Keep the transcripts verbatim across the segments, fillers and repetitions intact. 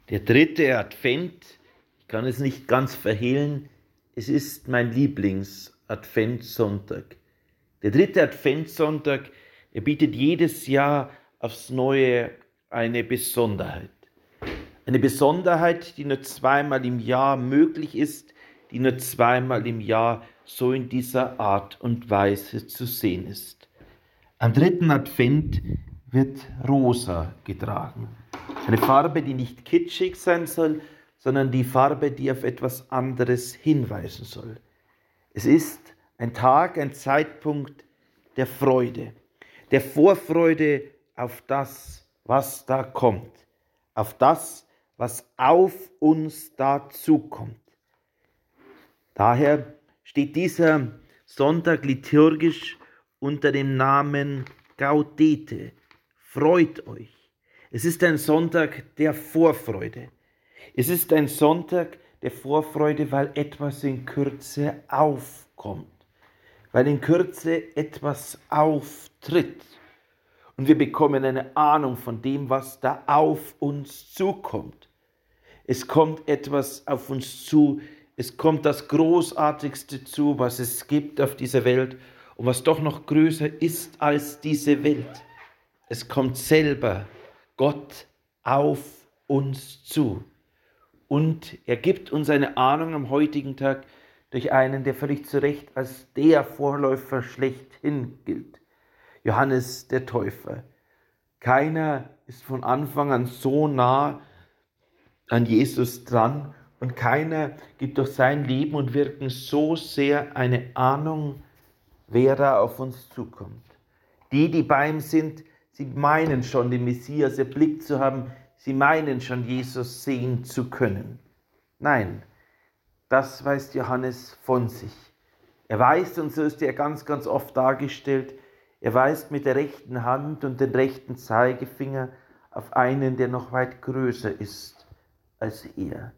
Der dritte Advent, ich kann es nicht ganz verhehlen, es ist mein Lieblings-Adventssonntag. Der dritte Adventssonntag, er bietet jedes Jahr aufs Neue eine Besonderheit. Eine Besonderheit, die nur zweimal im Jahr möglich ist, die nur zweimal im Jahr so in dieser Art und Weise zu sehen ist. Am dritten Advent wird rosa getragen. Eine Farbe, die nicht kitschig sein soll, sondern die Farbe, die auf etwas anderes hinweisen soll. Es ist ein Tag, ein Zeitpunkt der Freude, der Vorfreude auf das, was da kommt, auf das, was auf uns da zukommt. Daher steht dieser Sonntag liturgisch unter dem Namen Gaudete, freut euch. Es ist ein Sonntag der Vorfreude. Es ist ein Sonntag der Vorfreude, weil etwas in Kürze aufkommt, weil in Kürze etwas auftritt. Und wir bekommen eine Ahnung von dem, was da auf uns zukommt. Es kommt etwas auf uns zu, es kommt das Großartigste zu, was es gibt auf dieser Welt und was doch noch größer ist als diese Welt. Es kommt selber Gott auf uns zu. Und er gibt uns eine Ahnung am heutigen Tag durch einen, der völlig zu Recht als der Vorläufer schlechthin gilt. Johannes der Täufer. Keiner ist von Anfang an so nah an Jesus dran und keiner gibt durch sein Leben und Wirken so sehr eine Ahnung, wer da auf uns zukommt. Die, die bei ihm sind, sie meinen schon, den Messias erblickt zu haben, sie meinen schon, Jesus sehen zu können. Nein, das weiß Johannes von sich. Er weist, und so ist er ganz, ganz oft dargestellt, er weist mit der rechten Hand und dem rechten Zeigefinger auf einen, der noch weit größer ist als er.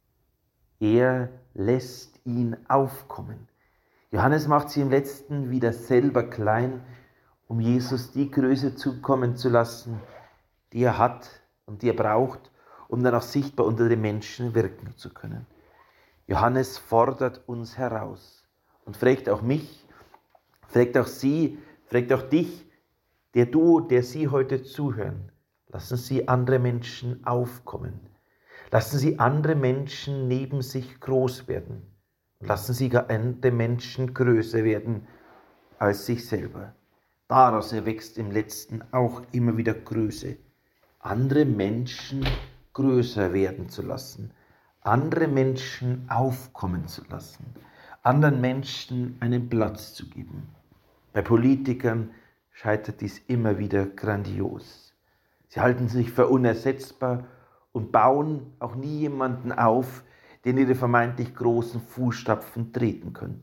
Er lässt ihn aufkommen. Johannes macht sich im Letzten wieder selber klein, um Jesus die Größe zukommen zu lassen, die er hat und die er braucht, um dann auch sichtbar unter den Menschen wirken zu können. Johannes fordert uns heraus und fragt auch mich, fragt auch Sie, fragt auch dich, der du, der Sie heute zuhören. Lassen Sie andere Menschen aufkommen. Lassen Sie andere Menschen neben sich groß werden. Lassen Sie andere Menschen größer werden als sich selber. Daraus erwächst im Letzten auch immer wieder Größe. Andere Menschen größer werden zu lassen. Andere Menschen aufkommen zu lassen. Anderen Menschen einen Platz zu geben. Bei Politikern scheitert dies immer wieder grandios. Sie halten sich für unersetzbar und bauen auch nie jemanden auf, der in ihre vermeintlich großen Fußstapfen treten könnte.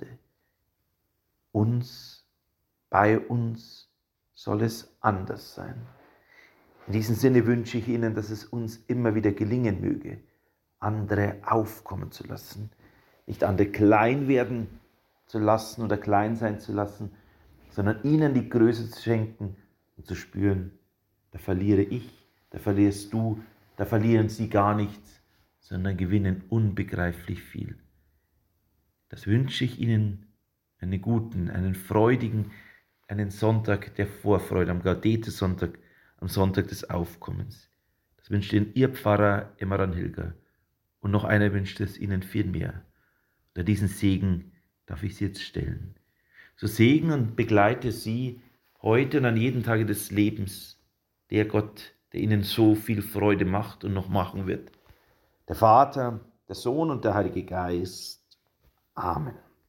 Uns, bei uns soll es anders sein. In diesem Sinne wünsche ich Ihnen, dass es uns immer wieder gelingen möge, andere aufkommen zu lassen, nicht andere klein werden zu lassen oder klein sein zu lassen, sondern ihnen die Größe zu schenken und zu spüren, da verliere ich, da verlierst du, da verlieren sie gar nichts, sondern gewinnen unbegreiflich viel. Das wünsche ich Ihnen, einen guten, einen freudigen, einen Sonntag der Vorfreude, am Gaudete-Sonntag, am Sonntag des Aufkommens. Das wünscht Ihnen Ihr Pfarrer Emmeran Hilger. Und noch einer wünscht es Ihnen viel mehr. Unter diesen Segen darf ich Sie jetzt stellen. So segne und begleite Sie heute und an jedem Tage des Lebens, der Gott, der Ihnen so viel Freude macht und noch machen wird. Der Vater, der Sohn und der Heilige Geist. Amen.